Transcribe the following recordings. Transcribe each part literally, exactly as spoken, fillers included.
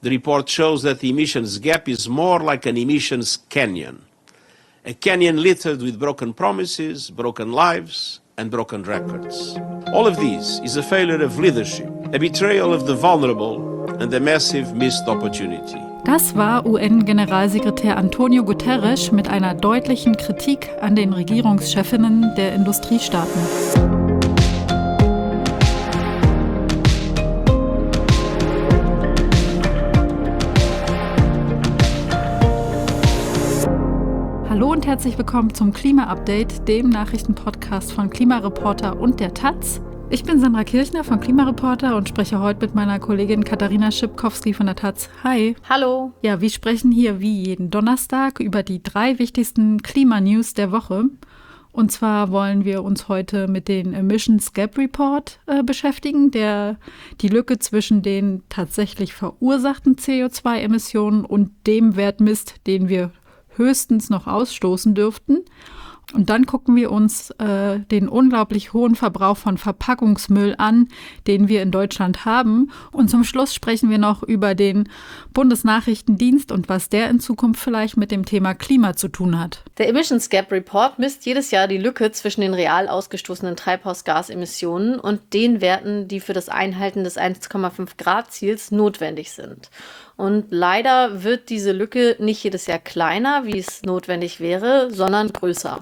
The report shows that the emissions gap is more like an emissions canyon. A canyon littered with broken promises, broken lives, and broken records. All of this is a failure of leadership, a betrayal of the vulnerable, and a massive missed opportunity. Das war U N-Generalsekretär Antonio Guterres mit einer deutlichen Kritik an den Regierungschefinnen der Industriestaaten. Hallo und herzlich willkommen zum Klima-Update, dem Nachrichtenpodcast von Klimareporter und der Taz. Ich bin Sandra Kirchner von Klimareporter und spreche heute mit meiner Kollegin Katharina Schipkowski von der Taz. Hi. Hallo. Ja, wir sprechen hier wie jeden Donnerstag über die drei wichtigsten Klimanews der Woche. Und zwar wollen wir uns heute mit dem Emissions Gap Report äh, beschäftigen, der die Lücke zwischen den tatsächlich verursachten C O zwei Emissionen und dem Wert misst, den wir höchstens noch ausstoßen dürften. Und dann gucken wir uns äh, den unglaublich hohen Verbrauch von Verpackungsmüll an, den wir in Deutschland haben. Und zum Schluss sprechen wir noch über den Bundesnachrichtendienst und was der in Zukunft vielleicht mit dem Thema Klima zu tun hat. Der Emissions Gap Report misst jedes Jahr die Lücke zwischen den real ausgestoßenen Treibhausgasemissionen und den Werten, die für das Einhalten des eins Komma fünf Grad Ziels notwendig sind. Und leider wird diese Lücke nicht jedes Jahr kleiner, wie es notwendig wäre, sondern größer.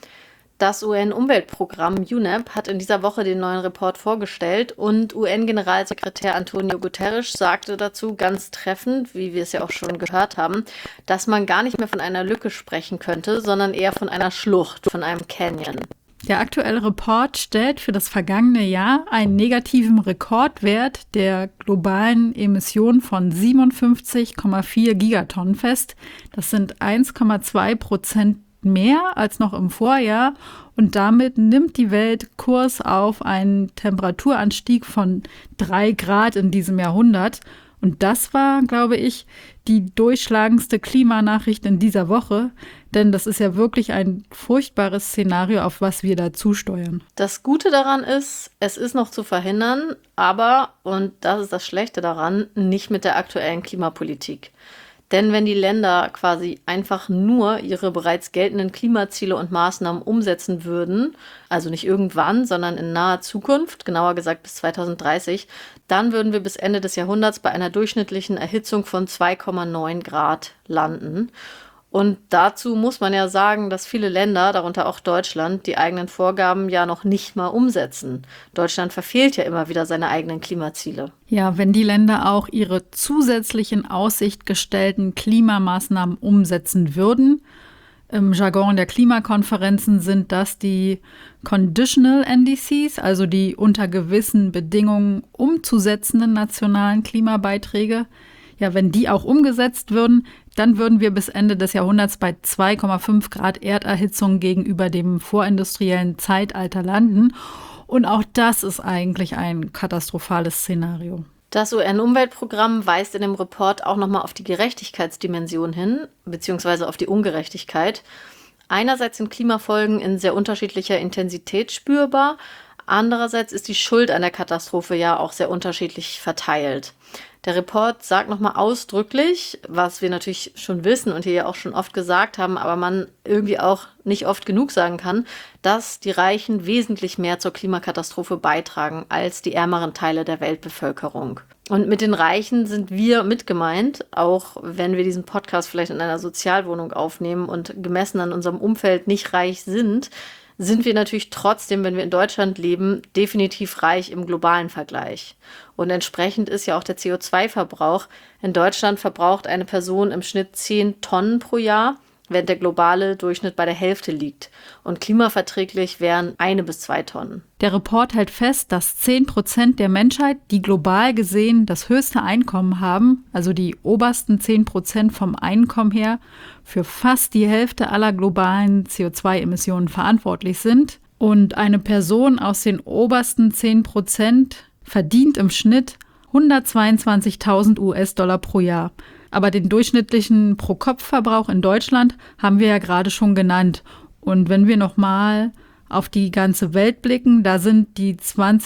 Das U N-Umweltprogramm U N E P hat in dieser Woche den neuen Report vorgestellt und U N-Generalsekretär Antonio Guterres sagte dazu ganz treffend, wie wir es ja auch schon gehört haben, dass man gar nicht mehr von einer Lücke sprechen könnte, sondern eher von einer Schlucht, von einem Canyon. Der aktuelle Report stellt für das vergangene Jahr einen negativen Rekordwert der globalen Emissionen von siebenundfünfzig Komma vier Gigatonnen fest. Das sind eins Komma zwei Prozent mehr als noch im Vorjahr und damit nimmt die Welt Kurs auf einen Temperaturanstieg von drei Grad in diesem Jahrhundert. Und das war, glaube ich, die durchschlagendste Klimanachricht in dieser Woche, denn das ist ja wirklich ein furchtbares Szenario, auf was wir da zusteuern. Das Gute daran ist, es ist noch zu verhindern, aber, und das ist das Schlechte daran, nicht mit der aktuellen Klimapolitik. Denn wenn die Länder quasi einfach nur ihre bereits geltenden Klimaziele und Maßnahmen umsetzen würden, also nicht irgendwann, sondern in naher Zukunft, genauer gesagt bis zweitausenddreißig, dann würden wir bis Ende des Jahrhunderts bei einer durchschnittlichen Erhitzung von zwei Komma neun Grad landen. Und dazu muss man ja sagen, dass viele Länder, darunter auch Deutschland, die eigenen Vorgaben ja noch nicht mal umsetzen. Deutschland verfehlt ja immer wieder seine eigenen Klimaziele. Ja, wenn die Länder auch ihre zusätzlich in Aussicht gestellten Klimamaßnahmen umsetzen würden, im Jargon der Klimakonferenzen sind das die Conditional N D Cs, also die unter gewissen Bedingungen umzusetzenden nationalen Klimabeiträge. Ja, wenn die auch umgesetzt würden, dann würden wir bis Ende des Jahrhunderts bei zwei Komma fünf Grad Erderhitzung gegenüber dem vorindustriellen Zeitalter landen. Und auch das ist eigentlich ein katastrophales Szenario. Das U N-Umweltprogramm weist in dem Report auch nochmal auf die Gerechtigkeitsdimension hin, beziehungsweise auf die Ungerechtigkeit. Einerseits sind Klimafolgen in sehr unterschiedlicher Intensität spürbar, andererseits ist die Schuld an der Katastrophe ja auch sehr unterschiedlich verteilt. Der Report sagt nochmal ausdrücklich, was wir natürlich schon wissen und hier ja auch schon oft gesagt haben, aber man irgendwie auch nicht oft genug sagen kann, dass die Reichen wesentlich mehr zur Klimakatastrophe beitragen als die ärmeren Teile der Weltbevölkerung. Und mit den Reichen sind wir mitgemeint, auch wenn wir diesen Podcast vielleicht in einer Sozialwohnung aufnehmen und gemessen an unserem Umfeld nicht reich sind, sind wir natürlich trotzdem, wenn wir in Deutschland leben, definitiv reich im globalen Vergleich. Und entsprechend ist ja auch der C O zwei Verbrauch. In Deutschland verbraucht eine Person im Schnitt zehn Tonnen pro Jahr, während der globale Durchschnitt bei der Hälfte liegt. Und klimaverträglich wären eine bis zwei Tonnen. Der Report hält fest, dass zehn Prozent der Menschheit, die global gesehen das höchste Einkommen haben, also die obersten zehn Prozent vom Einkommen her, für fast die Hälfte aller globalen C O zwei Emissionen verantwortlich sind. Und eine Person aus den obersten zehn Prozent verdient im Schnitt hundertzweiundzwanzigtausend U S-Dollar pro Jahr. Aber den durchschnittlichen Pro-Kopf-Verbrauch in Deutschland haben wir ja gerade schon genannt. Und wenn wir nochmal auf die ganze Welt blicken, da sind die zwanzig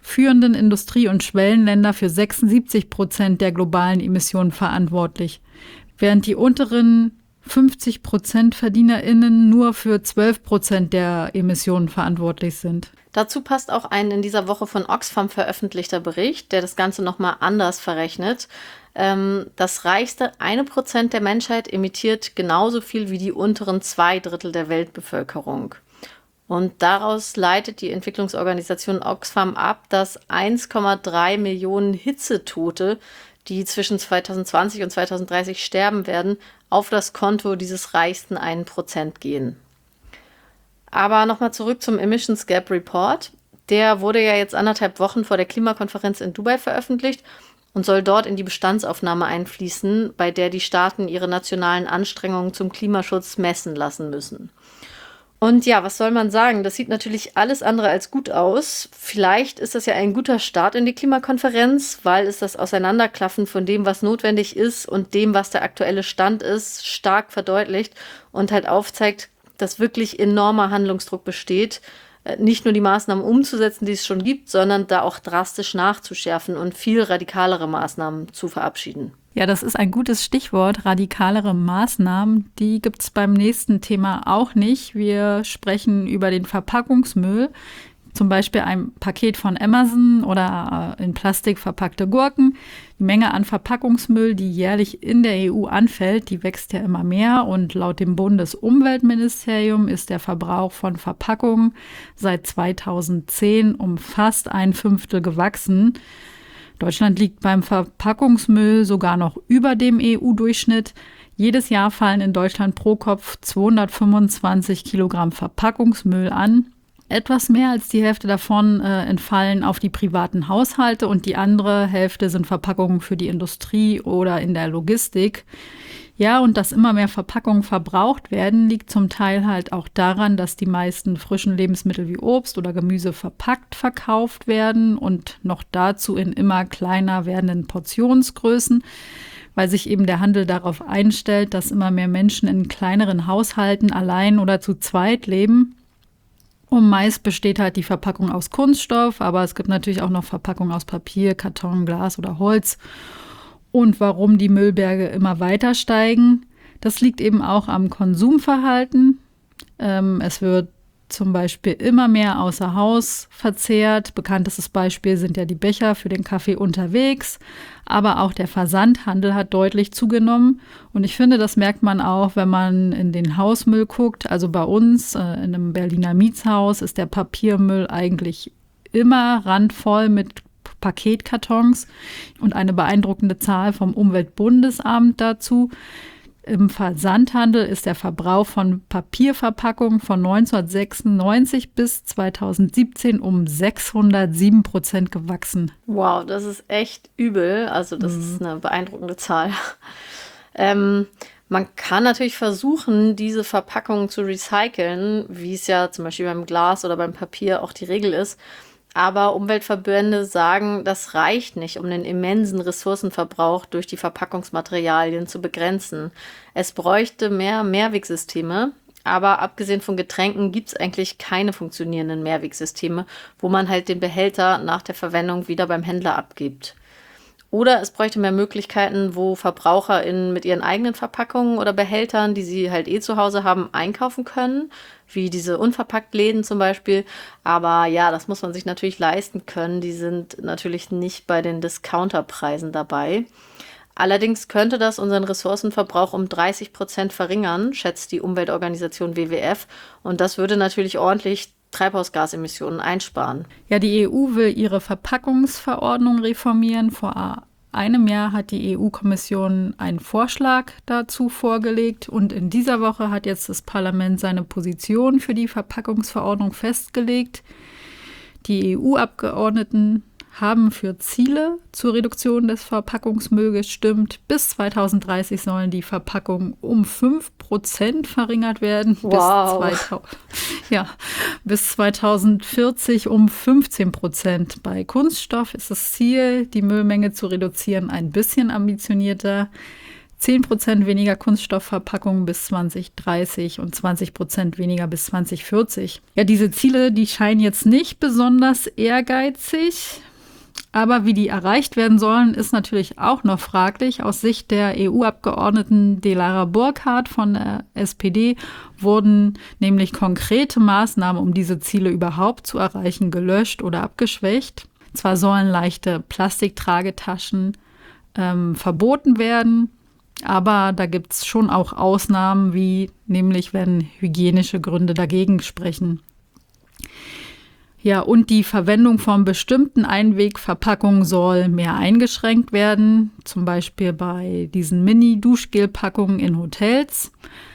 führenden Industrie- und Schwellenländer für sechsundsiebzig Prozent der globalen Emissionen verantwortlich, während die unteren fünfzig Prozent VerdienerInnen nur für zwölf Prozent der Emissionen verantwortlich sind. Dazu passt auch ein in dieser Woche von Oxfam veröffentlichter Bericht, der das Ganze nochmal anders verrechnet. Ähm, das reichste eine Prozent der Menschheit emittiert genauso viel wie die unteren zwei Drittel der Weltbevölkerung. Und daraus leitet die Entwicklungsorganisation Oxfam ab, dass eins Komma drei Millionen Hitzetote, die zwischen zweitausendzwanzig und zweitausenddreißig sterben werden, auf das Konto dieses reichsten einen Prozent gehen. Aber nochmal zurück zum Emissions Gap Report. Der wurde ja jetzt anderthalb Wochen vor der Klimakonferenz in Dubai veröffentlicht und soll dort in die Bestandsaufnahme einfließen, bei der die Staaten ihre nationalen Anstrengungen zum Klimaschutz messen lassen müssen. Und ja, was soll man sagen? Das sieht natürlich alles andere als gut aus. Vielleicht ist das ja ein guter Start in die Klimakonferenz, weil es das Auseinanderklaffen von dem, was notwendig ist und dem, was der aktuelle Stand ist, stark verdeutlicht und halt aufzeigt, dass wirklich enormer Handlungsdruck besteht, nicht nur die Maßnahmen umzusetzen, die es schon gibt, sondern da auch drastisch nachzuschärfen und viel radikalere Maßnahmen zu verabschieden. Ja, das ist ein gutes Stichwort, radikalere Maßnahmen. Die gibt es beim nächsten Thema auch nicht. Wir sprechen über den Verpackungsmüll, zum Beispiel ein Paket von Amazon oder in Plastik verpackte Gurken. Die Menge an Verpackungsmüll, die jährlich in der E U anfällt, die wächst ja immer mehr. Und laut dem Bundesumweltministerium ist der Verbrauch von Verpackungen seit zweitausendzehn um fast ein Fünftel gewachsen. Deutschland liegt beim Verpackungsmüll sogar noch über dem E U-Durchschnitt. Jedes Jahr fallen in Deutschland pro Kopf zweihundertfünfundzwanzig Kilogramm Verpackungsmüll an. Etwas mehr als die Hälfte davon äh, entfallen auf die privaten Haushalte und die andere Hälfte sind Verpackungen für die Industrie oder in der Logistik. Ja, und dass immer mehr Verpackungen verbraucht werden, liegt zum Teil halt auch daran, dass die meisten frischen Lebensmittel wie Obst oder Gemüse verpackt verkauft werden und noch dazu in immer kleiner werdenden Portionsgrößen, weil sich eben der Handel darauf einstellt, dass immer mehr Menschen in kleineren Haushalten allein oder zu zweit leben. Und meist besteht halt die Verpackung aus Kunststoff, aber es gibt natürlich auch noch Verpackungen aus Papier, Karton, Glas oder Holz. Und warum die Müllberge immer weiter steigen, das liegt eben auch am Konsumverhalten. Ähm, es wird zum Beispiel immer mehr außer Haus verzehrt. Bekanntestes Beispiel sind ja die Becher für den Kaffee unterwegs. Aber auch der Versandhandel hat deutlich zugenommen. Und ich finde, das merkt man auch, wenn man in den Hausmüll guckt. Also bei uns äh, in einem Berliner Mietshaus ist der Papiermüll eigentlich immer randvoll mit Paketkartons und eine beeindruckende Zahl vom Umweltbundesamt dazu. Im Versandhandel ist der Verbrauch von Papierverpackungen von neunzehnhundertsechsundneunzig bis zweitausendsiebzehn um sechshundertsieben Prozent gewachsen. Wow, das ist echt übel. Also das mhm. ist eine beeindruckende Zahl. Ähm, man kann natürlich versuchen, diese Verpackungen zu recyceln, wie es ja zum Beispiel beim Glas oder beim Papier auch die Regel ist. Aber Umweltverbände sagen, das reicht nicht, um den immensen Ressourcenverbrauch durch die Verpackungsmaterialien zu begrenzen. Es bräuchte mehr Mehrwegsysteme, aber abgesehen von Getränken gibt es eigentlich keine funktionierenden Mehrwegsysteme, wo man halt den Behälter nach der Verwendung wieder beim Händler abgibt. Oder es bräuchte mehr Möglichkeiten, wo VerbraucherInnen mit ihren eigenen Verpackungen oder Behältern, die sie halt eh zu Hause haben, einkaufen können, wie diese Unverpacktläden zum Beispiel. Aber ja, das muss man sich natürlich leisten können. Die sind natürlich nicht bei den Discounterpreisen dabei. Allerdings könnte das unseren Ressourcenverbrauch um dreißig Prozent verringern, schätzt die Umweltorganisation W W F. Und das würde natürlich ordentlich Treibhausgasemissionen einsparen. Ja, die E U will ihre Verpackungsverordnung reformieren. Vor einem Jahr hat die E U-Kommission einen Vorschlag dazu vorgelegt und in dieser Woche hat jetzt das Parlament seine Position für die Verpackungsverordnung festgelegt. Die E U-Abgeordneten haben für Ziele zur Reduktion des Verpackungsmülls gestimmt. Bis zweitausenddreißig sollen die Verpackungen um fünf Prozent verringert werden. Wow. Bis, zweitausend, ja, bis zweitausendvierzig um fünfzehn Prozent. Bei Kunststoff ist das Ziel, die Müllmenge zu reduzieren, ein bisschen ambitionierter. zehn Prozent weniger Kunststoffverpackungen bis zwanzig dreißig und zwanzig Prozent weniger bis zwanzig vierzig. Ja, diese Ziele, die scheinen jetzt nicht besonders ehrgeizig. Aber wie die erreicht werden sollen, ist natürlich auch noch fraglich. Aus Sicht der E U-Abgeordneten Delara Burkhardt von der S P D wurden nämlich konkrete Maßnahmen, um diese Ziele überhaupt zu erreichen, gelöscht oder abgeschwächt. Zwar sollen leichte Plastiktragetaschen ähm, verboten werden, aber da gibt es schon auch Ausnahmen, wie nämlich wenn hygienische Gründe dagegen sprechen. Ja, und die Verwendung von bestimmten Einwegverpackungen soll mehr eingeschränkt werden, zum Beispiel bei diesen Mini-Duschgelpackungen in Hotels.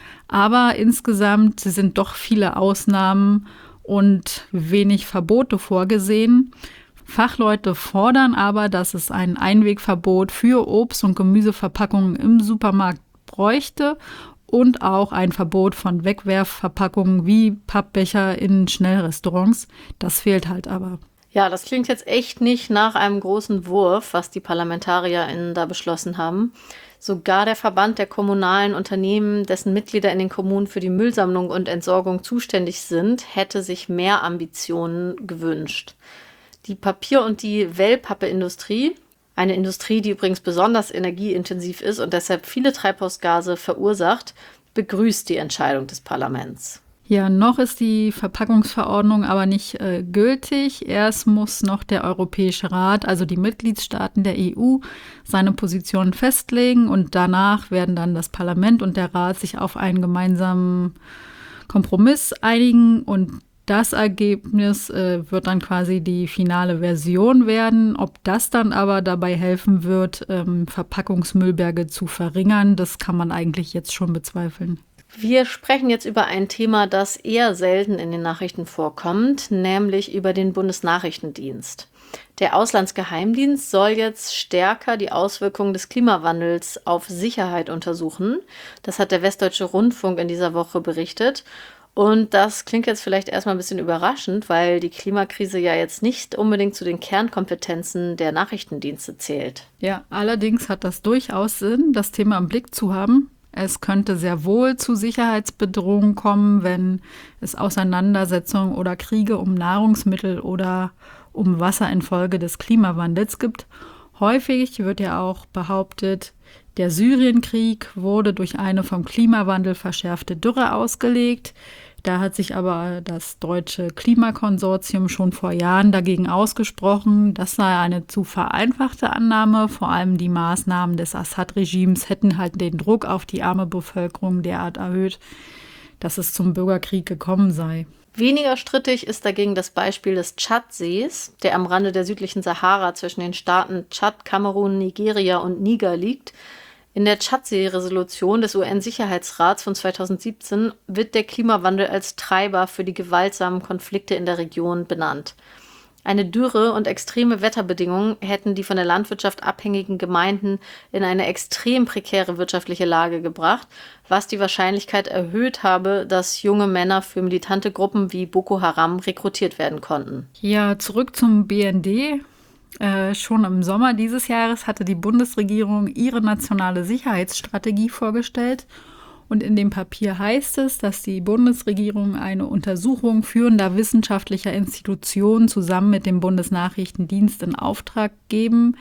Aber insgesamt sind doch viele Ausnahmen und wenig Verbote vorgesehen. Fachleute fordern aber, dass es ein Einwegverbot für Obst- und Gemüseverpackungen im Supermarkt bräuchte und auch ein Verbot von Wegwerfverpackungen wie Pappbecher in Schnellrestaurants. Das fehlt halt aber. Ja, das klingt jetzt echt nicht nach einem großen Wurf, was die ParlamentarierInnen da beschlossen haben. Sogar der Verband der kommunalen Unternehmen, dessen Mitglieder in den Kommunen für die Müllsammlung und Entsorgung zuständig sind, hätte sich mehr Ambitionen gewünscht. Die Papier- und die Wellpappeindustrie, eine Industrie, die übrigens besonders energieintensiv ist und deshalb viele Treibhausgase verursacht, begrüßt die Entscheidung des Parlaments. Ja, noch ist die Verpackungsverordnung aber nicht äh, gültig. Erst muss noch der Europäische Rat, also die Mitgliedstaaten der E U, seine Position festlegen und danach werden dann das Parlament und der Rat sich auf einen gemeinsamen Kompromiss einigen und das Ergebnis äh, wird dann quasi die finale Version werden. Ob das dann aber dabei helfen wird, ähm, Verpackungsmüllberge zu verringern, das kann man eigentlich jetzt schon bezweifeln. Wir sprechen jetzt über ein Thema, das eher selten in den Nachrichten vorkommt, nämlich über den Bundesnachrichtendienst. Der Auslandsgeheimdienst soll jetzt stärker die Auswirkungen des Klimawandels auf Sicherheit untersuchen. Das hat der Westdeutsche Rundfunk in dieser Woche berichtet. Und das klingt jetzt vielleicht erstmal ein bisschen überraschend, weil die Klimakrise ja jetzt nicht unbedingt zu den Kernkompetenzen der Nachrichtendienste zählt. Ja, allerdings hat das durchaus Sinn, das Thema im Blick zu haben. Es könnte sehr wohl zu Sicherheitsbedrohungen kommen, wenn es Auseinandersetzungen oder Kriege um Nahrungsmittel oder um Wasser infolge des Klimawandels gibt. Häufig wird ja auch behauptet, der Syrienkrieg wurde durch eine vom Klimawandel verschärfte Dürre ausgelegt. Da hat sich aber das deutsche Klimakonsortium schon vor Jahren dagegen ausgesprochen. Das sei eine zu vereinfachte Annahme. Vor allem die Maßnahmen des Assad-Regimes hätten halt den Druck auf die arme Bevölkerung derart erhöht, dass es zum Bürgerkrieg gekommen sei. Weniger strittig ist dagegen das Beispiel des Tschadsees, der am Rande der südlichen Sahara zwischen den Staaten Tschad, Kamerun, Nigeria und Niger liegt. In der Tschadsee-Resolution des U N-Sicherheitsrats von zweitausendsiebzehn wird der Klimawandel als Treiber für die gewaltsamen Konflikte in der Region benannt. Eine Dürre und extreme Wetterbedingungen hätten die von der Landwirtschaft abhängigen Gemeinden in eine extrem prekäre wirtschaftliche Lage gebracht, was die Wahrscheinlichkeit erhöht habe, dass junge Männer für militante Gruppen wie Boko Haram rekrutiert werden konnten. Ja, zurück zum B N D. Äh, schon im Sommer dieses Jahres hatte die Bundesregierung ihre nationale Sicherheitsstrategie vorgestellt. Und in dem Papier heißt es, dass die Bundesregierung eine Untersuchung führender wissenschaftlicher Institutionen zusammen mit dem Bundesnachrichtendienst in Auftrag geben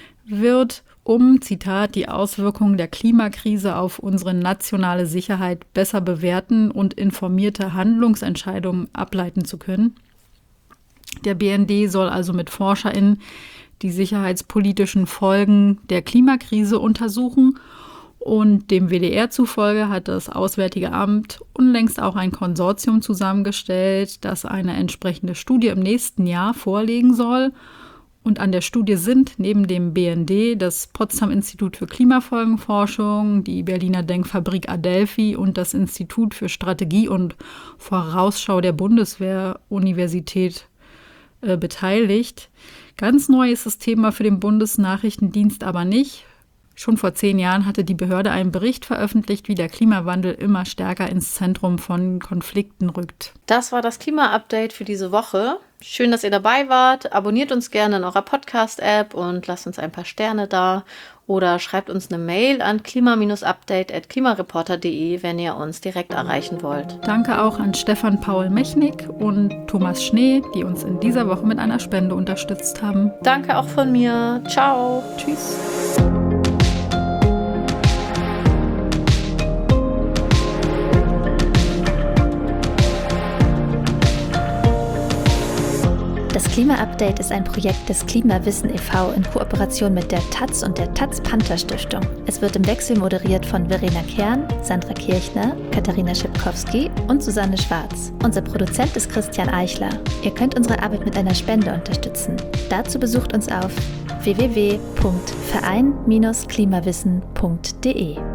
wird, um, Zitat, die Auswirkungen der Klimakrise auf unsere nationale Sicherheit besser bewerten und informierte Handlungsentscheidungen ableiten zu können. Der B N D soll also mit ForscherInnen die sicherheitspolitischen Folgen der Klimakrise untersuchen. Und dem W D R zufolge hat das Auswärtige Amt unlängst auch ein Konsortium zusammengestellt, das eine entsprechende Studie im nächsten Jahr vorlegen soll. Und an der Studie sind neben dem B N D das Potsdam-Institut für Klimafolgenforschung, die Berliner Denkfabrik Adelphi und das Institut für Strategie und Vorausschau der Bundeswehr-Universität äh, beteiligt. Ganz neu ist das Thema für den Bundesnachrichtendienst aber nicht. Schon vor zehn Jahren hatte die Behörde einen Bericht veröffentlicht, wie der Klimawandel immer stärker ins Zentrum von Konflikten rückt. Das war das Klima-Update für diese Woche. Schön, dass ihr dabei wart. Abonniert uns gerne in eurer Podcast-App und lasst uns ein paar Sterne da. oder schreibt uns eine Mail an klima-update at klimareporter punkt de, wenn ihr uns direkt erreichen wollt. Danke auch an Stefan Paul Mechnik und Thomas Schnee, die uns in dieser Woche mit einer Spende unterstützt haben. Danke auch von mir. Ciao. Tschüss. Das Klima-Update ist ein Projekt des Klimawissen e V in Kooperation mit der Taz und der Taz-Panther-Stiftung. Es wird im Wechsel moderiert von Verena Kern, Sandra Kirchner, Katharina Schipkowski und Susanne Schwarz. Unser Produzent ist Christian Eichler. Ihr könnt unsere Arbeit mit einer Spende unterstützen. Dazu besucht uns auf w w w punkt verein Bindestrich klimawissen punkt de.